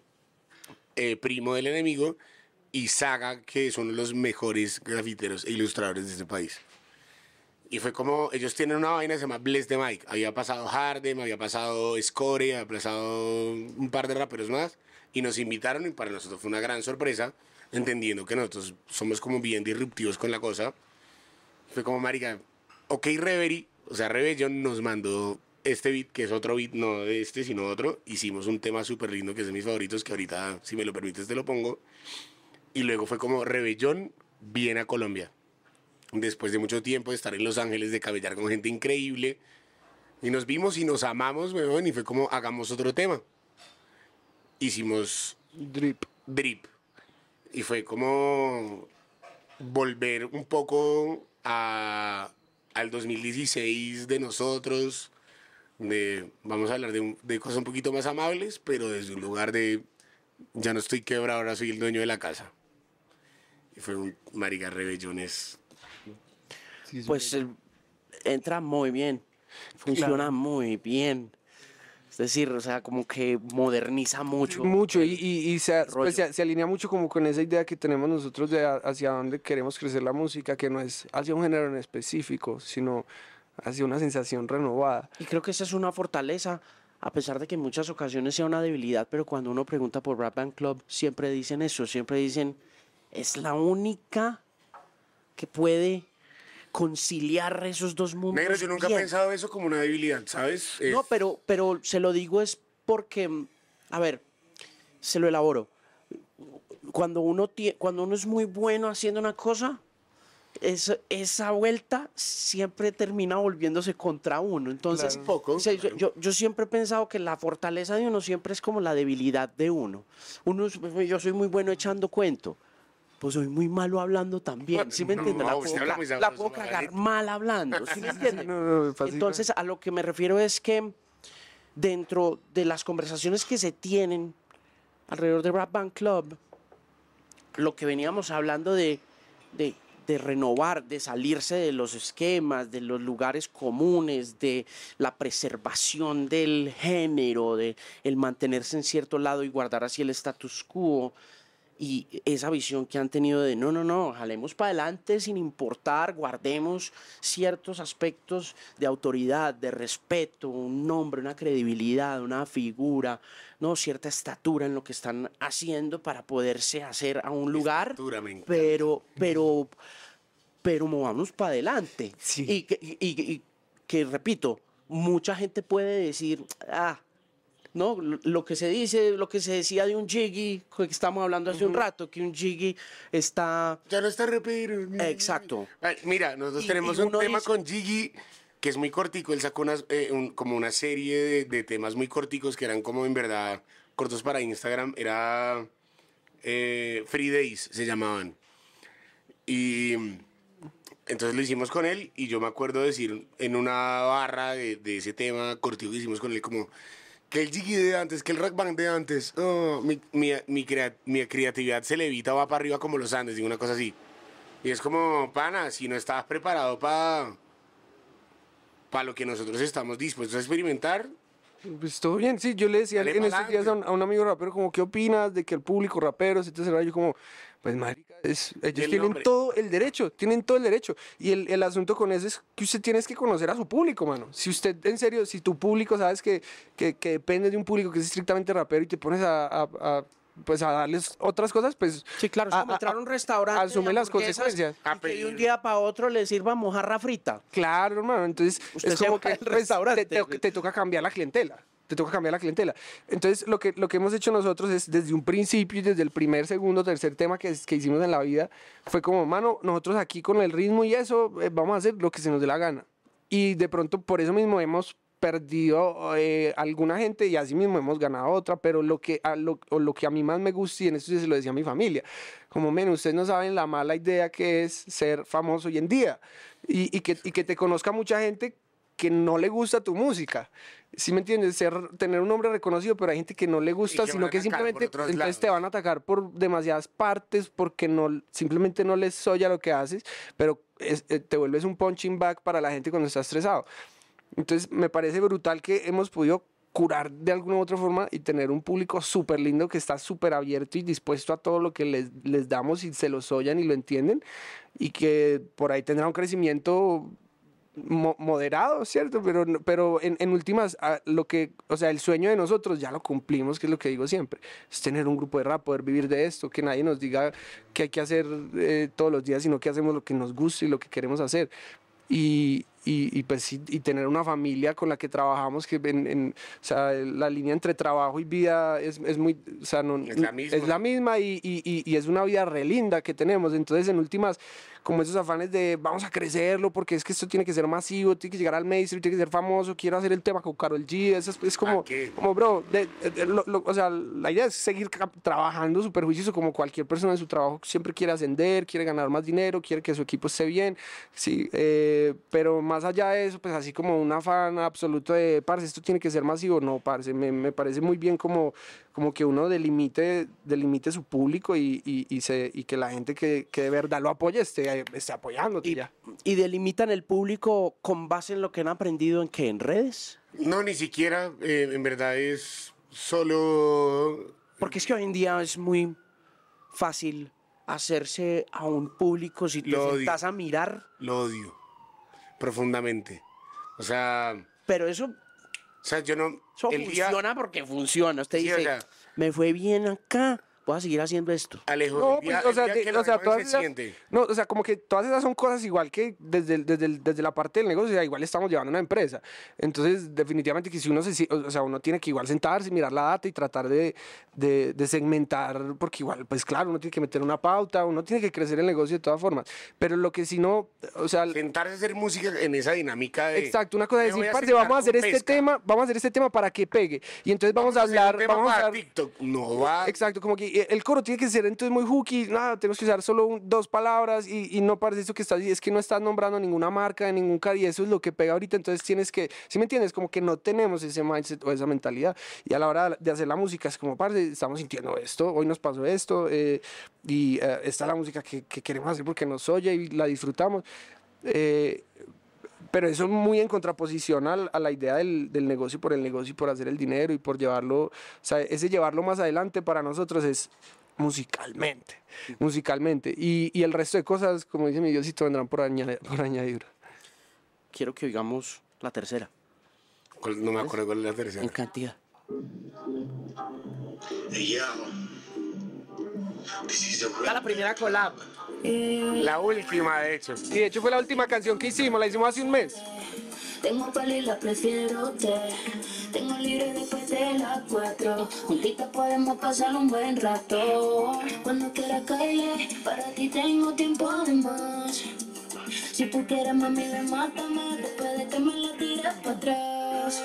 primo del enemigo, y Saga, que son los mejores grafiteros e ilustradores de este país. Y fue como, ellos tienen una vaina que se llama Bless the Mic. Había pasado Hardem, había pasado Score, había pasado un par de raperos más. Y nos invitaron y para nosotros fue una gran sorpresa, entendiendo que nosotros somos como bien disruptivos con la cosa. Fue como, marica, OK Reverie, o sea, Rebellion nos mandó este beat, que es otro beat, no de este, sino otro. Hicimos un tema súper lindo, que es de mis favoritos, que ahorita, si me lo permites, te lo pongo. Y luego fue como, Rebellion viene a Colombia. Después de mucho tiempo de estar en Los Ángeles, de camellar con gente increíble. Y nos vimos y nos amamos, weón, y fue como, hagamos otro tema. Hicimos Drip. Y fue como volver un poco al 2016 de nosotros. Vamos a hablar de cosas un poquito más amables, pero desde un lugar de, ya no estoy quebrado, ahora soy el dueño de la casa. Y fue un marica Rebellones. Pues entra muy bien, funciona muy bien. Es decir, o sea, como que moderniza mucho. Mucho y rollo. se alinea mucho como con esa idea que tenemos nosotros de hacia dónde queremos crecer la música, que no es hacia un género en específico, sino hacia una sensación renovada. Y creo que esa es una fortaleza, a pesar de que en muchas ocasiones sea una debilidad, pero cuando uno pregunta por Rap Band Club, siempre dicen eso, siempre dicen, es la única que puede conciliar esos dos mundos. Negro, yo nunca he bien. pensado eso como una debilidad, ¿sabes? No, pero se lo digo es porque, a ver, se lo elaboro. Cuando uno es muy bueno haciendo una cosa, esa vuelta siempre termina volviéndose contra uno. Entonces, Claro. Un poco, o sea, claro. yo siempre he pensado que la fortaleza de uno siempre es como la debilidad de uno. Yo soy muy bueno echando cuento. Pues soy muy malo hablando también, ¿sí me No, entiende? usted habla muy La sabroso, puedo cagar Margarita. mal hablando, ¿sí me entiende? No, fácil. Entonces, a lo que me refiero es que dentro de las conversaciones que se tienen alrededor de Rap Band Club, lo que veníamos hablando de renovar, de salirse de los esquemas, de los lugares comunes, de la preservación del género, de el mantenerse en cierto lado y guardar así el status quo, y esa visión que han tenido de no, jalemos para adelante sin importar, guardemos ciertos aspectos de autoridad, de respeto, un nombre, una credibilidad, una figura, no, cierta estatura en lo que están haciendo para poderse hacer a un lugar, Estatura, me encanta. pero movamos para adelante. Sí. Y que, repito, mucha gente puede decir, ¿no? Lo que se dice, lo que se decía de un Jiggy, que estamos hablando hace un rato, que un Jiggy está... Ya no está repero. Exacto. Mira, nosotros Y tenemos un uno tema dice- con Gigi que es muy cortico. Él sacó como una serie de temas muy corticos que eran como en verdad cortos para Instagram. Era Free Days, se llamaban. Y entonces lo hicimos con él y yo me acuerdo decir en una barra de ese tema cortico que hicimos con él como que el Jiggy de antes, que el Rock Band de antes, mi creatividad se levita, va para arriba como los Andes, digo una cosa así. Y es como, pana, si no estabas preparado para lo que nosotros estamos dispuestos a experimentar, Pues todo bien, sí, yo le decía Dale en estos pa'lante. días a un amigo rapero como, ¿qué opinas de que el público rapero, etcétera? Yo como, pues marica, ellos el tienen nombre. todo el derecho, tienen todo el derecho. Y el asunto con eso es que usted tiene que conocer a su público, mano. Si usted, en serio, si tu público, sabes que depende de un público que es estrictamente rapero y te pones pues a darles otras cosas, pues... Sí, claro, es como entrar a un restaurante. Asume de las hamburguesas consecuencias. Y que de un día para otro le sirva mojarra frita. Claro, hermano. Entonces, Usted es se como va que al pues, restaurante. te toca cambiar la clientela. Te toca cambiar la clientela. Entonces, lo que hemos hecho nosotros es, desde un principio y desde el primer, segundo, tercer tema que hicimos en la vida, fue como, mano, nosotros aquí con el ritmo y eso, vamos a hacer lo que se nos dé la gana. Y de pronto, por eso mismo hemos perdido alguna gente y así mismo hemos ganado otra, pero lo que a mí más me gusta, y en esto se lo decía a mi familia, como, men, ustedes no saben la mala idea que es ser famoso hoy en día y que te conozca mucha gente que no le gusta tu música. ¿Sí me entiendes? Tener un nombre reconocido, pero hay gente que no le gusta, que sino van a que atacar por simplemente otros entonces lados. te van a atacar por demasiadas partes porque simplemente no les soya lo que haces, pero te vuelves un punching bag para la gente cuando está estresado. Entonces me parece brutal que hemos podido curar de alguna u otra forma y tener un público súper lindo que está súper abierto y dispuesto a todo lo que les damos y se lo oyan y lo entienden y que por ahí tendrá un crecimiento moderado, ¿cierto? Pero en últimas, o sea, el sueño de nosotros ya lo cumplimos, que es lo que digo siempre, es tener un grupo de rap, poder vivir de esto, que nadie nos diga qué hay que hacer todos los días, sino que hacemos lo que nos gusta y lo que queremos hacer. Y pues sí, y tener una familia con la que trabajamos, que o sea, la línea entre trabajo y vida es muy, o sea, es la misma y es una vida re linda que tenemos. Entonces, en últimas, como esos afanes de vamos a crecerlo, porque es que esto tiene que ser masivo, tiene que llegar al mainstream, tiene que ser famoso, quiero hacer el tema con Karol G, es como, bro, o sea, la idea es seguir trabajando súper juicioso como cualquier persona en su trabajo siempre quiere ascender, quiere ganar más dinero, quiere que su equipo esté bien, sí, pero más allá de eso, pues así como un afán absoluto de, parce, esto tiene que ser masivo, no, parce, me parece muy bien como que uno delimite su público y que la gente que de verdad lo apoye esté apoyándote ya. ¿Y delimitan el público con base en lo que han aprendido en redes? No, ni siquiera, en verdad es solo... Porque es que hoy en día es muy fácil hacerse a un público si te sientas a mirar. Lo odio profundamente. O sea... Pero eso... O sea, yo no... Eso funciona porque funciona. Usted Sí, dice, o sea, me fue bien acá, voy a seguir haciendo esto. Alejo, No, el día- pues, o sea, el día que lo hagan todas se esas, siente. no, o sea, como que todas esas son cosas igual que desde la parte del negocio, o sea, igual estamos llevando una empresa. Entonces, definitivamente que si uno o sea, uno tiene que igual sentarse, mirar la data y tratar de segmentar, porque igual, pues claro, uno tiene que meter una pauta, uno tiene que crecer el negocio de todas formas. Pero lo que si no, o sea, Sentarse a hacer música en esa dinámica de... exacto, una cosa es me voy decir, a parce, sentar vamos a hacer con este Pesca. tema, vamos a hacer este tema para que pegue. Y entonces vamos a hacer un hablar, tema vamos a para hablar. TikTok. No va... Exacto, como que el coro tiene que ser entonces muy hooky, nada, tenemos que usar solo dos palabras y no parece eso que estás, es que no estás nombrando ninguna marca, ningún y eso es lo que pega ahorita, entonces tienes que, ¿sí me entiendes? Como que no tenemos ese mindset o esa mentalidad y a la hora de hacer la música es como, parce, estamos sintiendo esto, hoy nos pasó esto esta es la música que queremos hacer porque nos oye y la disfrutamos. Pero eso es muy en contraposición a la idea del negocio por el negocio y por hacer el dinero y por llevarlo, o sea, ese llevarlo más adelante para nosotros es musicalmente. Y el resto de cosas, como dice mi Diosito, vendrán por añadidura. Quiero que oigamos la tercera, No me acuerdo cuál es la tercera. en cantidad. Hey, yo. This is a Está la primera collab. La última, de hecho. Y de hecho fue la última canción que hicimos, la hicimos hace un mes. Tengo pali y la prefiero té. Tengo libre después de las 4. Juntitas podemos pasar un buen rato. Cuando quieras caer, para ti tengo tiempo de más. Si tú quieres, mami, ven, mátame. Después de que me la tires para atrás.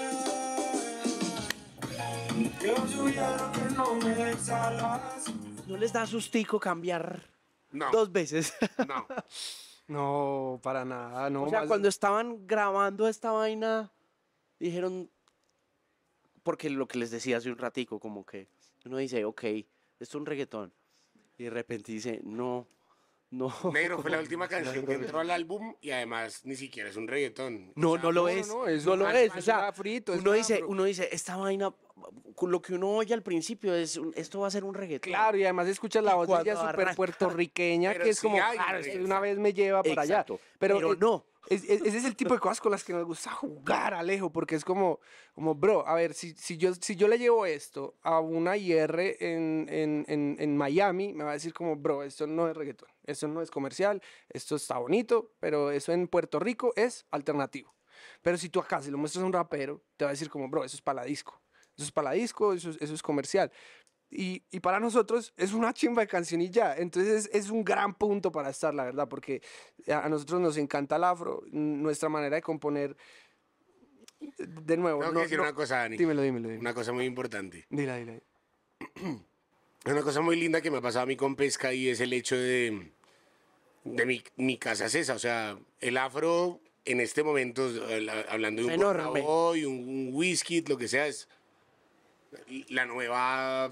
¿No les da sustico cambiar No. 2 veces? No. No, para nada, no. O sea, más- cuando estaban grabando esta vaina, dijeron, porque lo que les decía hace un ratico, como que uno dice, ok, esto es un reggaetón. Y de repente dice, no. Negro fue la última canción que entró al álbum y además ni siquiera es un reggaetón. No, O sea, no lo no, es. no, es No un lo más- es. más O sea, frito, es uno más dice, afro. uno dice, esta vaina, con lo que uno oye al principio es, esto va a ser un reggaetón. Claro, y además escuchas la voz de cuando ella súper arranca- puertorriqueña, Pero que es sí como, hay, claro, esto de exacto. una vez me lleva para Exacto, allá. pero no. Ese es el tipo de cosas con las que nos gusta jugar, Alejo, porque es como bro, a ver, si yo le llevo esto a una IR en Miami, me va a decir como, bro, esto no es reggaetón, esto no es comercial, esto está bonito, pero eso en Puerto Rico es alternativo. Pero si tú acá se lo muestras a un rapero, te va a decir como, bro, eso es para la disco. Eso es para la disco, eso es comercial. Y para nosotros es una chimba de canción y ya. Entonces es un gran punto para estar, la verdad, porque a nosotros nos encanta el afro, nuestra manera de componer. De nuevo, Tengo que decir una cosa, Dani. Dímelo. Una cosa muy importante. Dile. Una cosa muy linda que me ha pasado a mí con Pesca y es el hecho de mi casa es esa. O sea, el afro en este momento, hablando de un Enorme. Boy, un whisky, lo que sea, es la nueva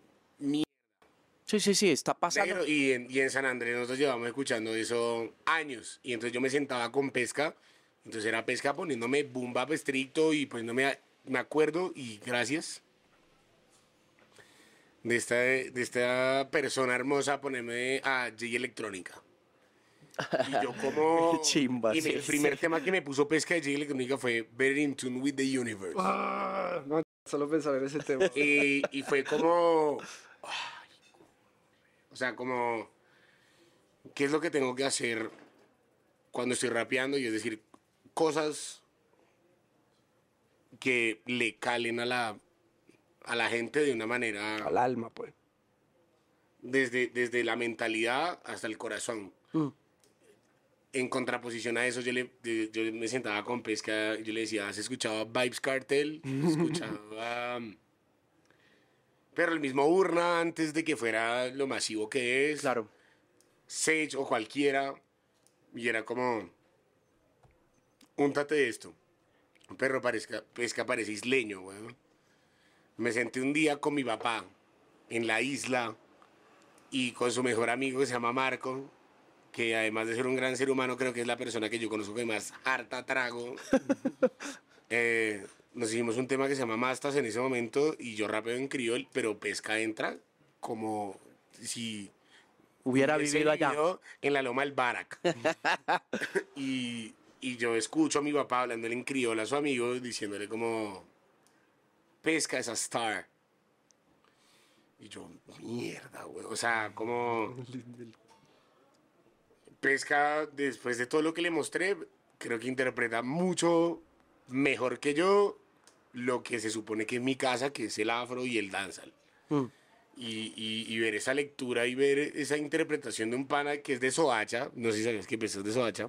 Sí, está pasando. negro. Y en San Andrés nosotros llevamos escuchando eso años. Y entonces yo me sentaba con Pesca. Entonces era Pesca poniéndome boom bap estricto y poniéndome, me acuerdo, y gracias de esta persona hermosa ponerme a J Electrónica. Y yo como... Qué chimba, Y sí, el primer tema que me puso Pesca de J Electrónica fue Better in Tune with the Universe. No, solo pensar en ese tema. Y fue como... ay, o sea, como... ¿Qué es lo que tengo que hacer cuando estoy rapeando? Y es decir, cosas que le calen a la gente de una manera... Al alma, pues. Desde la mentalidad hasta el corazón. En contraposición a eso, yo me sentaba con Pesca y yo le decía, ¿has escuchado Vibes Cartel? Escuchaba... pero el mismo Urna antes de que fuera lo masivo que es. Claro. Sage o cualquiera. Y era como... úntate de esto. Pero Pesca parece isleño, weón. Me senté un día con mi papá en la isla y con su mejor amigo que se llama Marco, que además de ser un gran ser humano, creo que es la persona que yo conozco que más harta trago. Nos hicimos un tema que se llama Mastas en ese momento y yo rapeo en criol, pero Pesca entra como si Hubiera hubiese vivido allá. vivido en la Loma del Barak. y yo escucho a mi papá hablándole en criol a su amigo, diciéndole como, Pesca es a star. Y yo, mierda, güey. O sea, como... Pesca, después de todo lo que le mostré, creo que interpreta mucho mejor que yo lo que se supone que es mi casa, que es el afro y el dancehall. Y ver esa lectura y ver esa interpretación de un pana que es de Soacha, no sé si sabías que Pesca es de Soacha,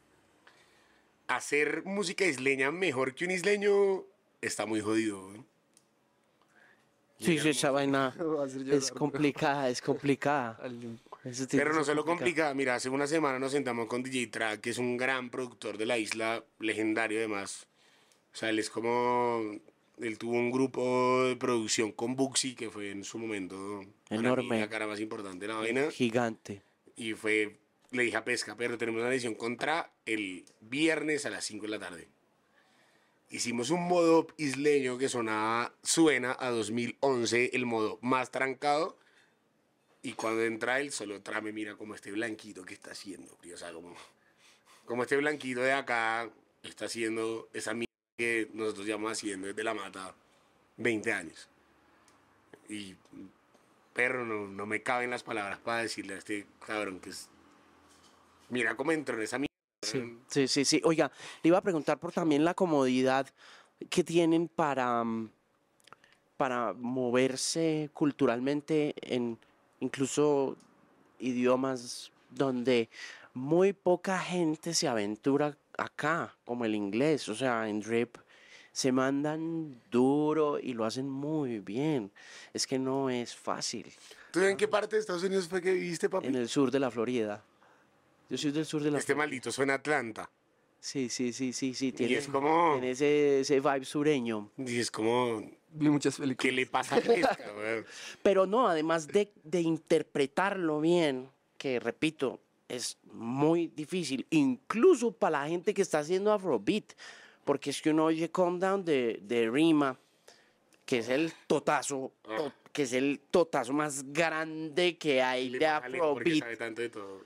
hacer música isleña mejor que un isleño está muy jodido, güey. Sí, sí, esa vaina Va a hacer llorar, es complicada, es complicada. Ese tipo Pero no es se lo complicado. complica. Mira, hace una semana nos sentamos con DJ Track, que es un gran productor de la isla, legendario además. O sea, él es como... Él tuvo un grupo de producción con Buxi, que fue en su momento para mí Enorme. la cara más importante de la vaina. Gigante. Y fue... Le dije a Pesca, pero tenemos una edición contra el viernes a las 5 de la tarde. Hicimos un modo isleño que suena a 2011, el modo más trancado. Y cuando entra él, solo me mira como este blanquito que está haciendo. O sea, como este blanquito de acá está haciendo esa mierda que nosotros llevamos haciendo desde la mata 20 años. Y, perro, no me caben las palabras para decirle a este cabrón que es... Mira cómo entró en esa mierda. Sí, sí, sí, sí. Oiga, le iba a preguntar por también la comodidad que tienen para moverse culturalmente en incluso idiomas donde muy poca gente se aventura acá, como el inglés. O sea, en Drip se mandan duro y lo hacen muy bien. Es que no es fácil. ¿Tú en qué parte de Estados Unidos fue que viviste, papi? En el sur de la Florida. Yo soy del sur de la Este Florida. maldito suena a Atlanta. Sí, sí, sí, sí, sí. Y es como... Tiene ese vibe sureño. Y es como... Vi muchas ¿Qué películas. le pasa a Pesca, weón? Pero no, además de interpretarlo bien, que repito, es muy difícil, incluso para la gente que está haciendo Afrobeat, porque es que uno oye Calm Down de Rima, que es el totazo, que es el totazo más grande que hay Le de pasa a Alejo porque Afrobeat. sabe tanto de todo.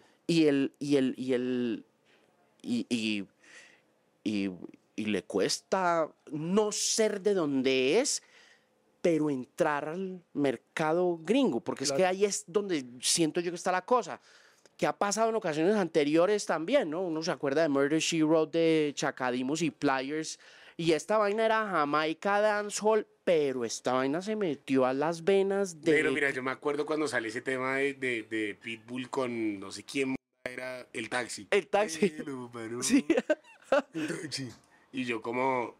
Y y le cuesta no ser de donde es, pero entrar al mercado gringo, porque es que ahí es donde siento yo que está la cosa, que ha pasado en ocasiones anteriores también, ¿no? Uno se acuerda de Murder, She Wrote de Chacadimos y Pliers, y esta vaina era Jamaica Dancehall, pero esta vaina se metió a las venas de... Pero mira, yo me acuerdo cuando sale ese tema de Pitbull con no sé quién era el taxi. El taxi. Lo paró. Sí. El taxi. Y yo como...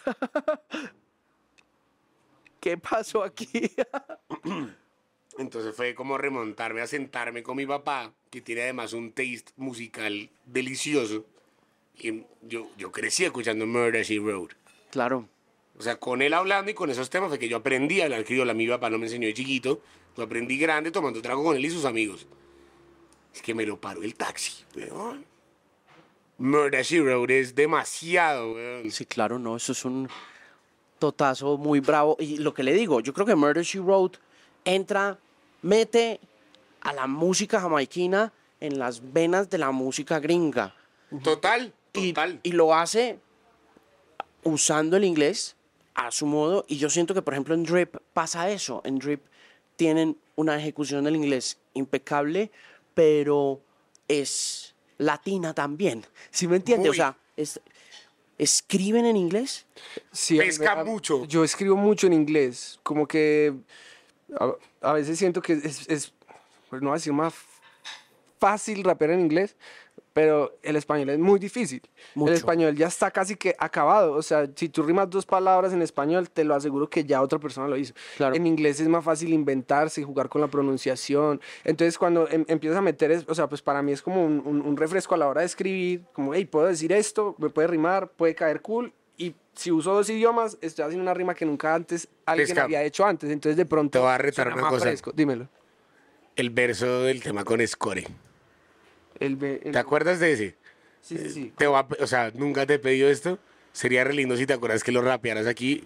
¿Qué pasó aquí? Entonces fue como remontarme a sentarme con mi papá, que tiene además un taste musical delicioso. Y yo crecí escuchando Murder, She Wrote. Claro. O sea, con él hablando y con esos temas fue que yo aprendí a hablar criolla. Mi papá no me enseñó de chiquito. Lo aprendí grande tomando trago con él y sus amigos. Es que me lo paró el taxi, weón. Murder, She Wrote es demasiado, weón. Sí, claro, no, eso es un totazo muy bravo. Y lo que le digo, yo creo que Murder, She Wrote mete a la música jamaiquina en las venas de la música gringa. Total, Y, total. y lo hace usando el inglés a su modo. Y yo siento que, por ejemplo, en Drip pasa eso. En Drip tienen una ejecución del inglés impecable, pero es latina también. ¿Sí me entiende? O Muy. sea, escriben en inglés. Sí, a mí Pesca mucho. Yo escribo mucho en inglés. Como que a veces siento que pues no voy a decir más fácil rapear en inglés, pero el español es muy difícil. Mucho. El español ya está casi que acabado. O sea, si tú rimas 2 palabras en español, te lo aseguro que ya otra persona lo hizo. Claro. En inglés es más fácil inventarse y jugar con la pronunciación. Entonces, cuando empiezas a meter, o sea, pues para mí es como un refresco a la hora de escribir. Como, hey, puedo decir esto, me puede rimar, puede caer cool. Y si uso 2 idiomas, estoy haciendo una rima que nunca antes alguien Pesca. había hecho antes. Entonces, de pronto, Te voy a retar suena una más cosa. fresco. Dímelo. El verso del tema con Score. ¿Te acuerdas de ese? Sí, sí, sí. O sea, nunca te he pedido esto. Sería re lindo si te acuerdas que lo rapearas aquí.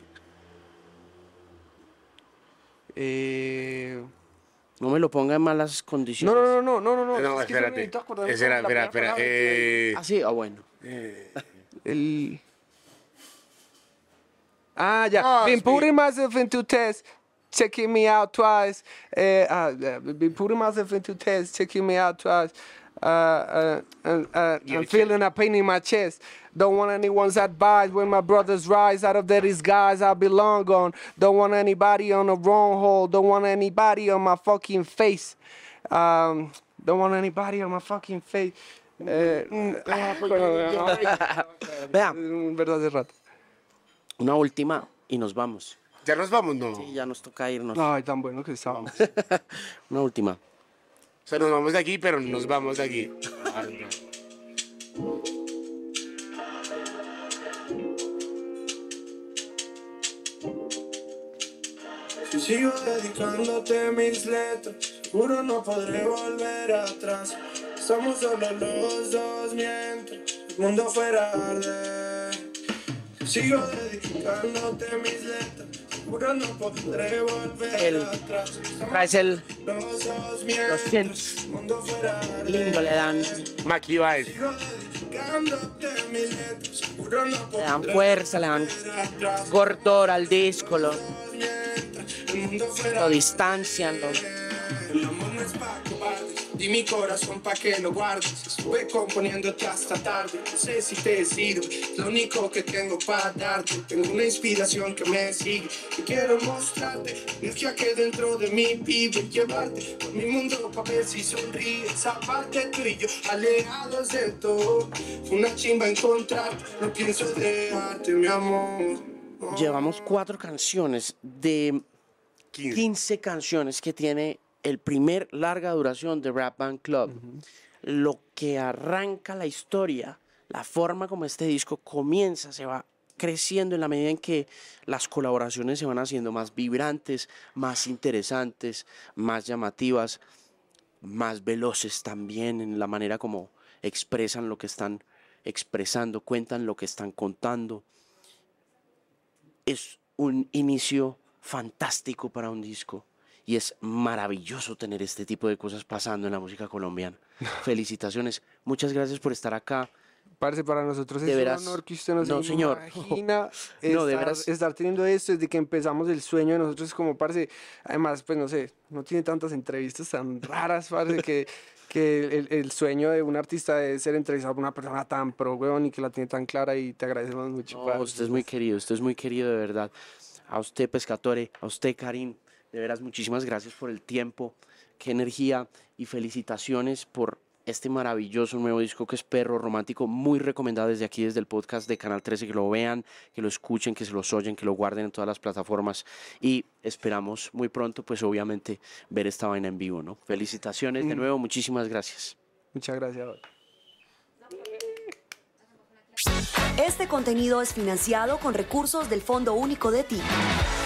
No me lo ponga en malas condiciones. No. No, Es que yo espérate. necesito acordarme Espera, la primera espera. palabra. Ah, sí, bueno. Ya. Ah, Been sí. putting myself into test. checking me out twice. Be putting myself into test, checking me out twice. I'm feeling a pain in my chest. Don't want anyone's advice when my brothers rise out of their disguise. I be long gone. Don't want anybody on the wrong hole. Don't want anybody on my fucking face. Don't want anybody on my fucking face. Vean, Verdad de rato. una última y nos vamos. Ya nos vamos, ¿no? Sí, ya nos toca irnos. Ay, tan bueno que estábamos. Una última. O sea, nos vamos de aquí, pero nos vamos de aquí. Si sigo dedicándote mis letras, seguro no podré volver atrás. Somos solo los dos mientras el mundo fuera arde. Si sigo dedicándote mis letras, seguro no podré volver atrás. Traes el Los dos los mientras cientos. el mundo fuera arde. Lindo le dan, Maki Baez. Sigo dedicándote mis letras, seguro no le dan podré fuerza, le dan volver atrás. gordura al disco, Mientras el mundo fuera lo distancian, El amor no es pa' cobardes, di mi corazón pa' que lo guardes. Estuve componiéndote hasta tarde, no sé si te sirve, es lo único que tengo para darte. Tengo una inspiración que me sigue y quiero mostrarte energía que dentro de mí vive. Llevarte por mi mundo pa' ver si sonríes. Aparte tú y yo, alejados de todo, fue una chimba encontrarte, no pienso dejarte, mi amor. Llevamos 4 canciones de 15 canciones que tiene el primer larga duración de Rap Band Club. Lo que arranca la historia, la forma como este disco comienza, se va creciendo en la medida en que las colaboraciones se van haciendo más vibrantes, más interesantes, más llamativas, más veloces también en la manera como expresan lo que están expresando, cuentan lo que están contando. Es un inicio fantástico para un disco y es maravilloso tener este tipo de cosas pasando en la música colombiana. Felicitaciones, muchas gracias por estar acá. Parce, para nosotros De es veras. un honor que usted nos No, señor. imagina No, de estar, veras. estar teniendo esto desde que empezamos el sueño de nosotros como parce. Además, pues no sé, no tiene tantas entrevistas tan raras, parce, que el sueño de un artista es ser entrevistado por una persona tan pro, weón, y que la tiene tan clara y te agradecemos mucho. No, parce. usted es muy querido de verdad. A usted, Pescatore, a usted, Karim, de veras, muchísimas gracias por el tiempo, qué energía y felicitaciones por este maravilloso nuevo disco que es Perro Romántico, muy recomendado desde aquí, desde el podcast de Canal 13, que lo vean, que lo escuchen, que se los oyen, que lo guarden en todas las plataformas y esperamos muy pronto, pues obviamente, ver esta vaina en vivo, ¿no? Felicitaciones de nuevo, muchísimas gracias. Muchas gracias. Este contenido es financiado con recursos del Fondo Único de Ti.